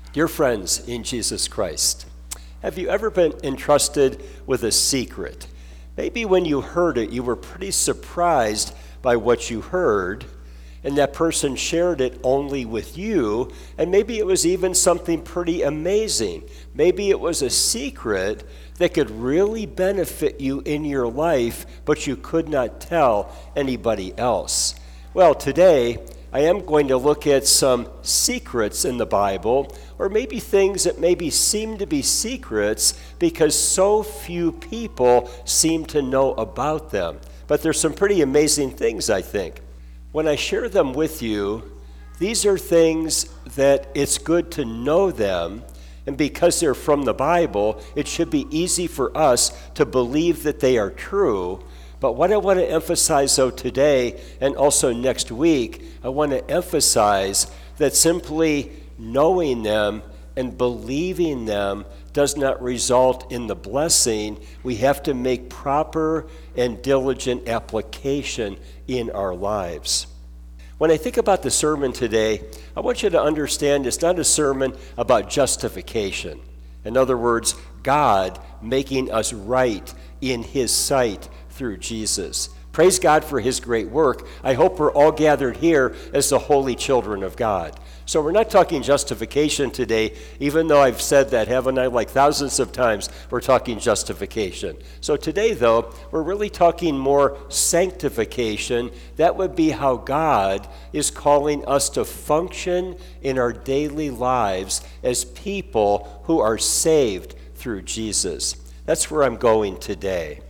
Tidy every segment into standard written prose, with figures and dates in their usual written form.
Dear friends in Jesus Christ, have you ever been entrusted with a secret? Maybe when you heard it, you were pretty surprised by what you heard, and that person shared it only with you, and maybe it was even something pretty amazing. Maybe it was a secret that could really benefit you in your life, but you could not tell anybody else. Well, today, I am going to look at some secrets in the Bible, or maybe things that maybe seem to be secrets because so few people seem to know about them. But there's some pretty amazing things, I think. When I share them with you, these are things that it's good to know them, and because they're from the Bible, it should be easy for us to believe that they are true. But what I want to emphasize, though, today and also next week, I want to emphasize that simply knowing them and believing them does not result in the blessing. We have to make proper and diligent application in our lives. When I think about the sermon today, I want you to understand it's not a sermon about justification. In other words, God making us right in His sight through Jesus. Praise God for His great work. I hope we're all gathered here as the holy children of God. So we're not talking justification today, even though I've said that, haven't I, like thousands of times, we're talking justification. So today, though, we're really talking more sanctification. That would be how God is calling us to function in our daily lives as people who are saved through Jesus. That's where I'm going today.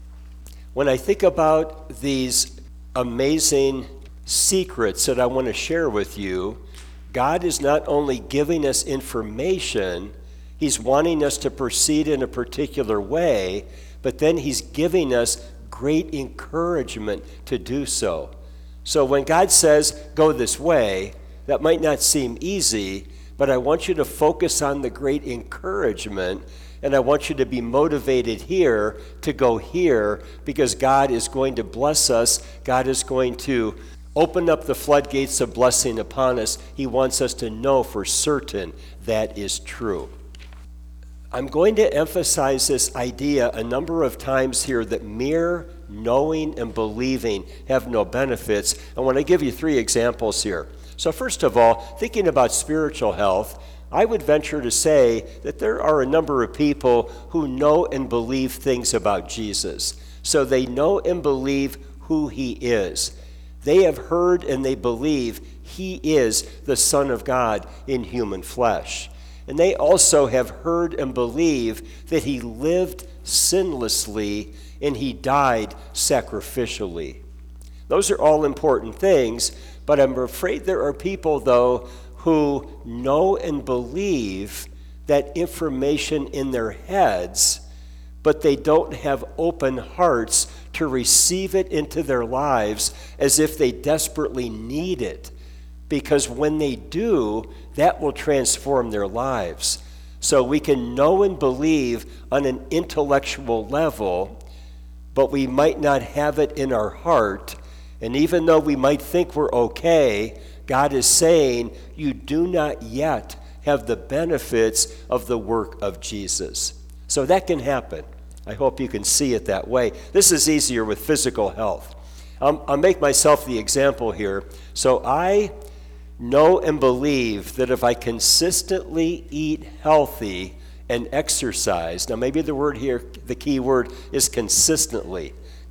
When I think about these amazing secrets that I want to share with you, God is not only giving us information, He's wanting us to proceed in a particular way, but then He's giving us great encouragement to do so. So when God says, go this way, that might not seem easy, but I want you to focus on the great encouragement, and I want you to be motivated here to go here, because God is going to bless us. God is going to open up the floodgates of blessing upon us. He wants us to know for certain that is true. I'm going to emphasize this idea a number of times here that mere knowing and believing have no benefits. I want to give you 3 examples here. So first of all, thinking about spiritual health, I would venture to say that there are a number of people who know and believe things about Jesus. So they know and believe who He is. They have heard and they believe He is the Son of God in human flesh. And they also have heard and believe that He lived sinlessly and He died sacrificially. Those are all important things, but I'm afraid there are people, though, who know and believe that information in their heads, but they don't have open hearts to receive it into their lives as if they desperately need it. Because when they do, that will transform their lives. So we can know and believe on an intellectual level, but we might not have it in our heart. And even though we might think we're okay, God is saying you do not yet have the benefits of the work of Jesus. So that can happen. I hope you can see it that way. This is easier with physical health. I'll make myself the example here. So I know and believe that if I consistently eat healthy and exercise, now maybe the word here, the key word is consistently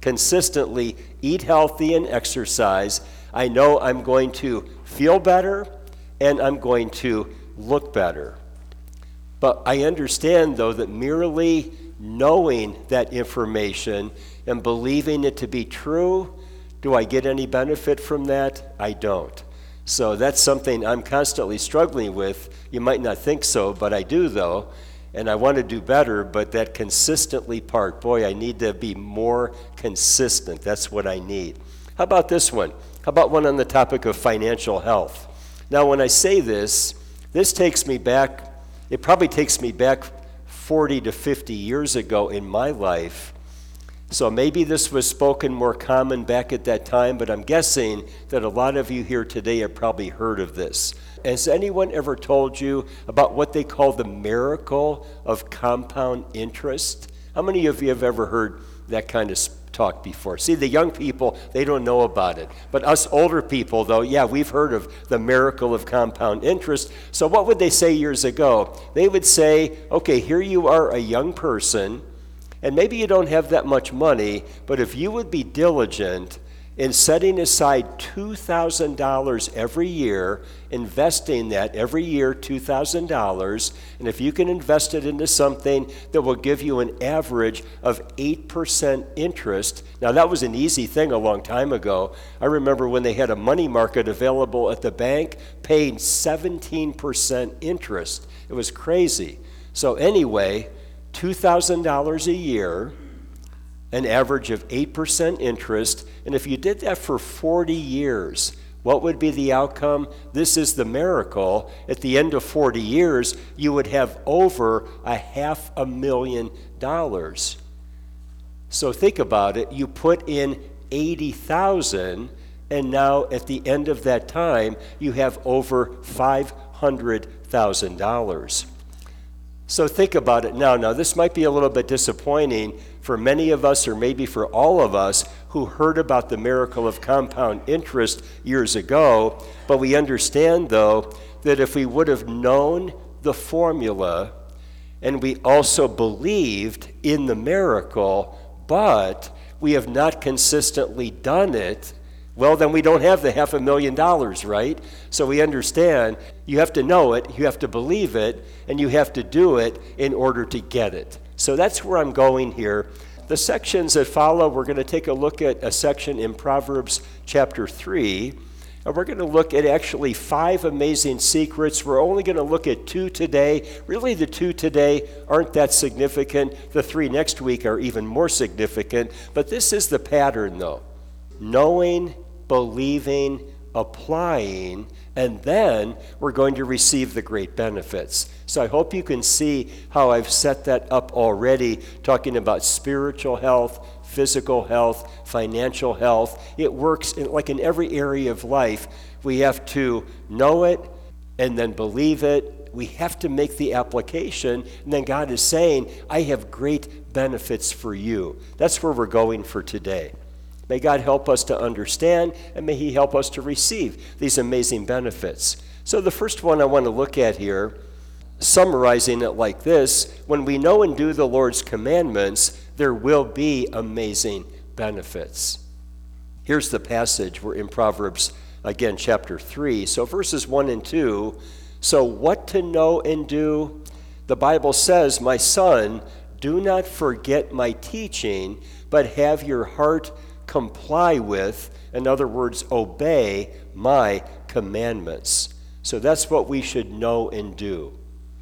eat healthy and exercise, I know I'm going to feel better and I'm going to look better. But I understand, though, that merely knowing that information and believing it to be true, do I get any benefit from that? I don't. So that's something I'm constantly struggling with. You might not think so, but I do, though. And I want to do better, but that consistently part, boy, I need to be more consistent. That's what I need. How about this one? How about one on the topic of financial health? Now, when I say this takes me back, it probably takes me back 40 to 50 years ago in my life. So maybe this was spoken more common back at that time, but I'm guessing that a lot of you here today have probably heard of this. has anyone ever told you about what they call the miracle of compound interest? How many of you have ever heard that kind of talk before? See, the young people, they don't know about it. But us older people, though, yeah, we've heard of the miracle of compound interest. So what would they say years ago? They would say, okay, here you are, a young person, and maybe you don't have that much money, but if you would be diligent in setting aside $2,000 every year, investing that every year, $2,000, and if you can invest it into something that will give you an average of 8% interest. Now, that was an easy thing a long time ago. I remember when they had a money market available at the bank, paying 17% interest. It was crazy. So anyway, $2,000 a year, an average of 8% interest, and if you did that for 40 years, what would be the outcome? This is the miracle. At the end of 40 years, you would have over $500,000. So think about it. You put in $80,000, and now at the end of that time, you have over $500,000. So think about it now. Now, this might be a little bit disappointing for many of us, or maybe for all of us, who heard about the miracle of compound interest years ago. But we understand, though, that if we would have known the formula, and we also believed in the miracle, but we have not consistently done it, well, then we don't have the $500,000, right? So we understand you have to know it, you have to believe it, and you have to do it in order to get it. So that's where I'm going here. The sections that follow, we're going to take a look at a section in Proverbs chapter 3, and we're going to look at actually 5 amazing secrets. We're only going to look at 2 today. Really, the 2 today aren't that significant. The 3 next week are even more significant. But this is the pattern, though. Knowing, believing, applying, and then we're going to receive the great benefits. So I hope you can see how I've set that up already, talking about spiritual health, physical health, financial health. It works like in every area of life. We have to know it and then believe it. We have to make the application, and then God is saying, I have great benefits for you. That's where we're going for today. May God help us to understand, and may He help us to receive these amazing benefits. So the first one I want to look at here, summarizing it like this: when we know and do the Lord's commandments, there will be amazing benefits. Here's the passage. We're in Proverbs, again, chapter 3. So verses 1 and 2. So what to know and do? The Bible says, my son, do not forget my teaching, but have your heart comply with, in other words, obey my commandments. So that's what we should know and do.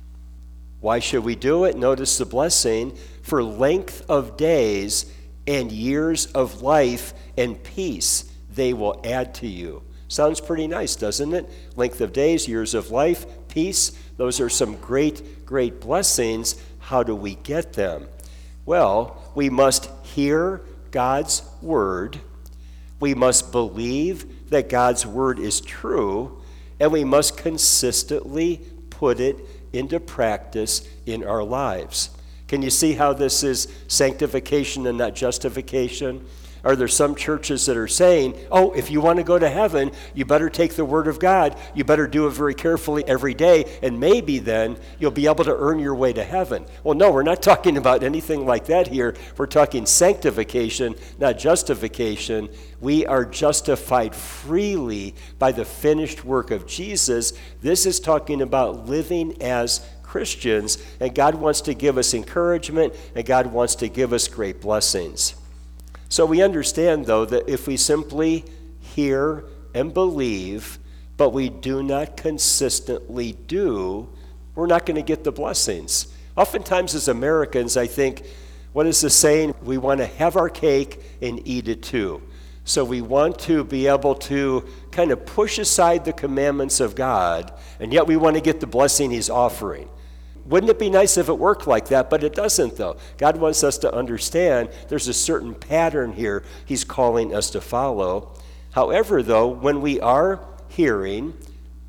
Why should we do it? Notice the blessing: for length of days and years of life and peace they will add to you. Sounds pretty nice, doesn't it? Length of days, years of life, peace. Those are some great, great blessings. How do we get them? Well, we must hear God's word, we must believe that God's word is true, and we must consistently put it into practice in our lives. Can you see how this is sanctification and not justification? Are there some churches that are saying, oh, if you want to go to heaven, you better take the word of God, you better do it very carefully every day, and maybe then you'll be able to earn your way to heaven? Well, no, we're not talking about anything like that here. We're talking sanctification, not justification. We are justified freely by the finished work of Jesus. This is talking about living as Christians, and God wants to give us encouragement, and God wants to give us great blessings. So we understand, though, that if we simply hear and believe, but we do not consistently do, we're not going to get the blessings. Oftentimes as Americans, I think, what is the saying? We want to have our cake and eat it too. So we want to be able to kind of push aside the commandments of God, and yet we want to get the blessing He's offering. Wouldn't it be nice if it worked like that? But it doesn't, though. God wants us to understand there's a certain pattern here He's calling us to follow. However, though, when we are hearing,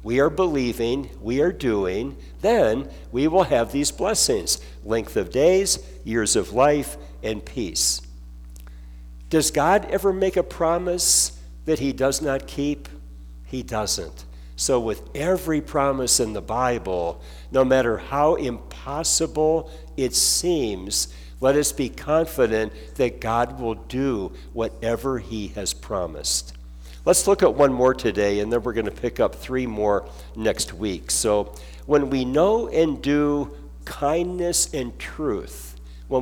we are believing, we are doing, then we will have these blessings: length of days, years of life, and peace. Does God ever make a promise that he does not keep? He doesn't. So with every promise in the Bible, no matter how impossible it seems, let us be confident that God will do whatever he has promised. Let's look at one more today, and then we're going to pick up 3 more next week. So when we know and do kindness and truth, there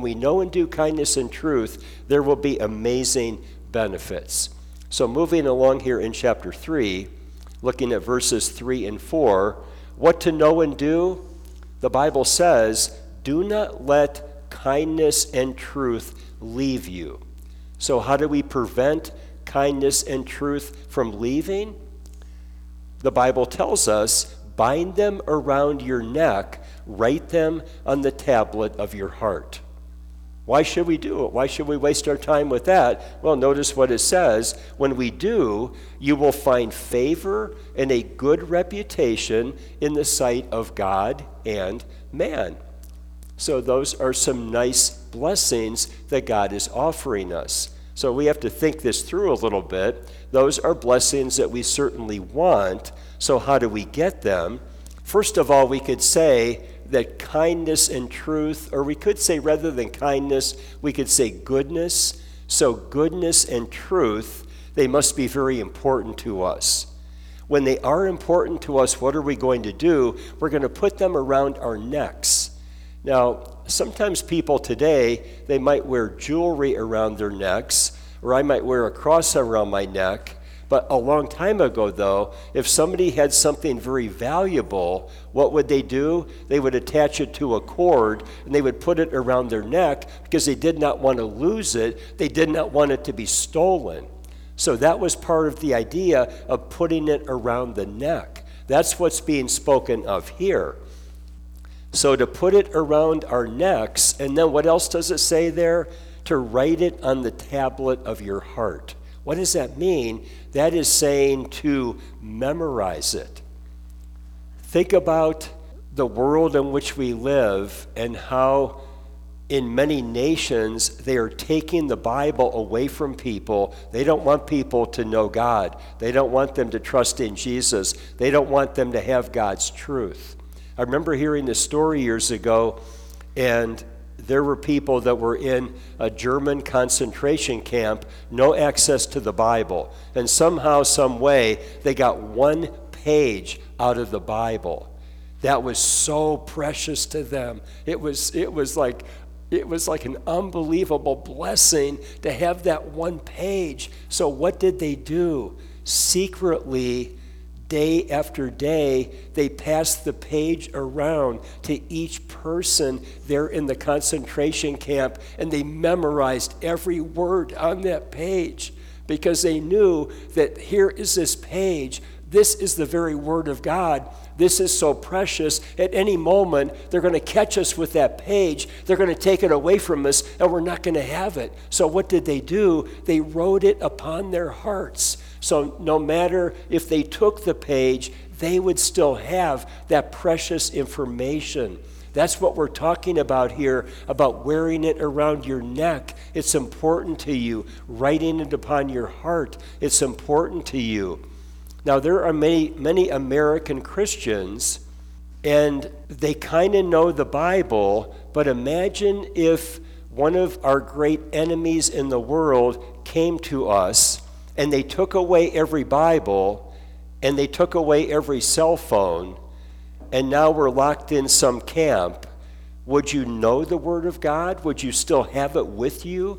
will be amazing benefits. So moving along here in chapter 3, looking at verses 3 and 4, what to know and do? The Bible says, do not let kindness and truth leave you. So how do we prevent kindness and truth from leaving? The Bible tells us, bind them around your neck, write them on the tablet of your heart. Why should we do it? Why should we waste our time with that? Well, notice what it says. When we do, you will find favor and a good reputation in the sight of God and man. So those are some nice blessings that God is offering us. So we have to think this through a little bit. Those are blessings that we certainly want. So how do we get them? First of all, we could say that kindness and truth, or we could say rather than kindness, we could say goodness. So goodness and truth, they must be very important to us. When they are important to us, what are we going to do? We're going to put them around our necks. Now, sometimes people today, they might wear jewelry around their necks, or I might wear a cross around my neck. But a long time ago, though, if somebody had something very valuable, what would they do? They would attach it to a cord, and they would put it around their neck because they did not want to lose it. They did not want it to be stolen. So that was part of the idea of putting it around the neck. That's what's being spoken of here. So to put it around our necks, and then what else does it say there? To write it on the tablet of your heart. What does that mean? That is saying to memorize it. Think about the world in which we live and how in many nations they are taking the Bible away from people. They don't want people to know God. They don't want them to trust in Jesus. They don't want them to have God's truth. I remember hearing this story years ago, and there were people that were in a German concentration camp, no access to the Bible. And somehow, some way, they got 1 page out of the Bible. That was so precious to them. It was like an unbelievable blessing to have that 1 page. So what did they do? Secretly, day after day, they passed the page around to each person there in the concentration camp, and they memorized every word on that page because they knew that here is this page. This is the very word of God. This is so precious. At any moment, they're going to catch us with that page. They're going to take it away from us, and we're not going to have it. So what did they do? They wrote it upon their hearts. So no matter if they took the page, they would still have that precious information. That's what we're talking about here, about wearing it around your neck. It's important to you. Writing it upon your heart, it's important to you. Now, there are many American Christians, and they kind of know the Bible, but imagine if one of our great enemies in the world came to us and they took away every Bible and they took away every cell phone, and now we're locked in some camp. Would you know the Word of God? Would you still have it with you?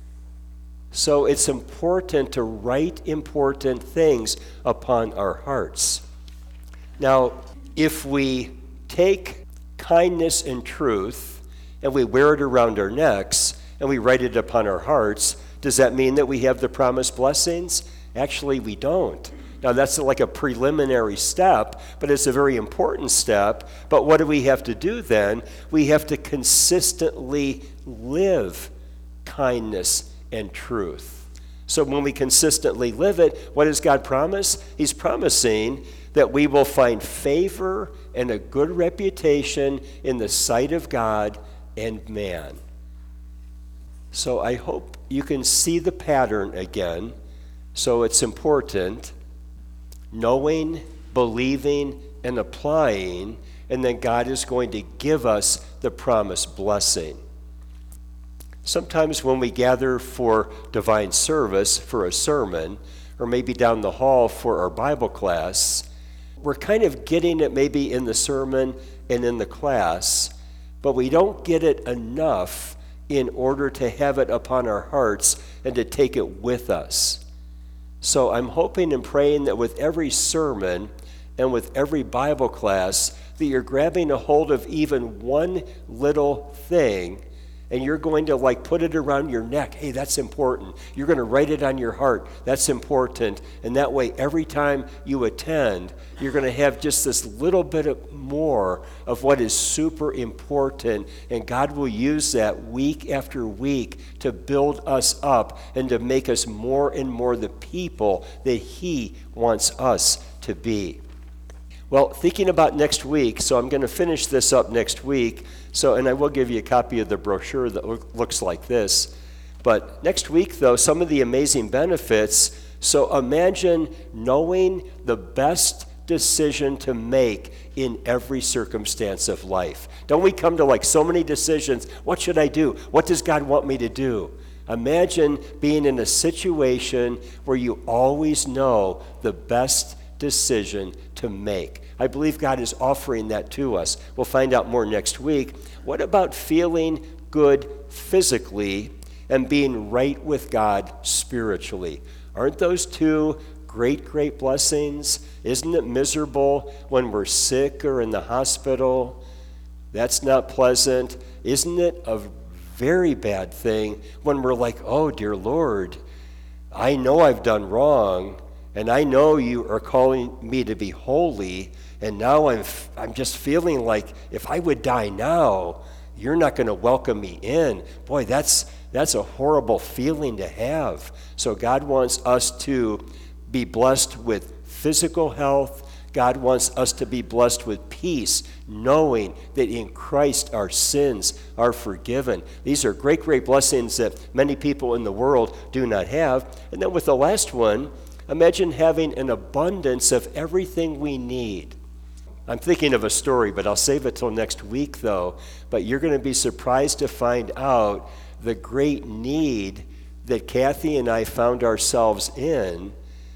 So it's important to write important things upon our hearts. Now, if we take kindness and truth and we wear it around our necks and we write it upon our hearts, does that mean that we have the promised blessings? Actually, we don't. Now, that's like a preliminary step, but it's a very important step. But what do we have to do then? We have to consistently live kindness and truth. So when we consistently live it, what does God promise? He's promising that we will find favor and a good reputation in the sight of God and man. So I hope you can see the pattern again. So it's important, knowing, believing, and applying, and then God is going to give us the promised blessing. Sometimes when we gather for divine service, for a sermon, or maybe down the hall for our Bible class, we're kind of getting it maybe in the sermon and in the class, but we don't get it enough in order to have it upon our hearts and to take it with us. So I'm hoping and praying that with every sermon and with every Bible class, that you're grabbing a hold of even one little thing, and you're going to put it around your neck. Hey, that's important. You're going to write it on your heart. That's important. And that way, every time you attend, you're going to have just this little bit more of what is super important. And God will use that week after week to build us up and to make us more and more the people that He wants us to be. Well, thinking about next week, so I'm going to finish this up next week. And I will give you a copy of the brochure that looks like this. But next week, though, some of the amazing benefits. So imagine knowing the best decision to make in every circumstance of life. Don't we come to so many decisions? What should I do? What does God want me to do? Imagine being in a situation where you always know the best decision to make. I believe God is offering that to us. We'll find out more next week. What about feeling good physically and being right with God spiritually? Aren't those two great, great blessings? Isn't it miserable when we're sick or in the hospital? That's not pleasant. Isn't it a very bad thing when we're like, oh, dear Lord, I know I've done wrong, and I know you are calling me to be holy, and now I'm just feeling like if I would die now, you're not going to welcome me in. Boy, that's a horrible feeling to have. So God wants us to be blessed with physical health. God wants us to be blessed with peace, knowing that in Christ our sins are forgiven. These are great, great blessings that many people in the world do not have. And then with the last one, imagine having an abundance of everything we need. I'm thinking of a story, but I'll save it till next week, though. But you're going to be surprised to find out the great need that Kathy and I found ourselves in.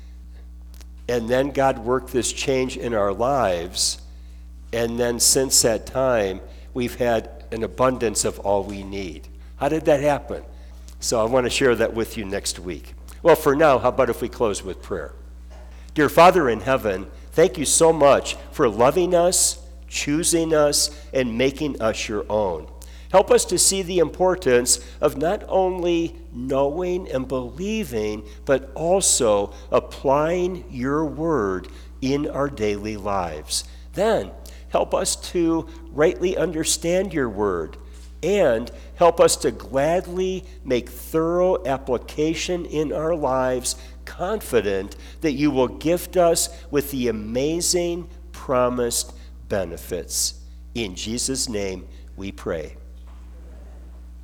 And then God worked this change in our lives. And then since that time, we've had an abundance of all we need. How did that happen? So I want to share that with you next week. Well, for now, how about if we close with prayer? Dear Father in heaven, thank you so much for loving us, choosing us, and making us your own. Help us to see the importance of not only knowing and believing, but also applying your word in our daily lives. Then, help us to rightly understand your word, and help us to gladly make thorough application in our lives, confident that you will gift us with the amazing promised benefits. In Jesus' name we pray.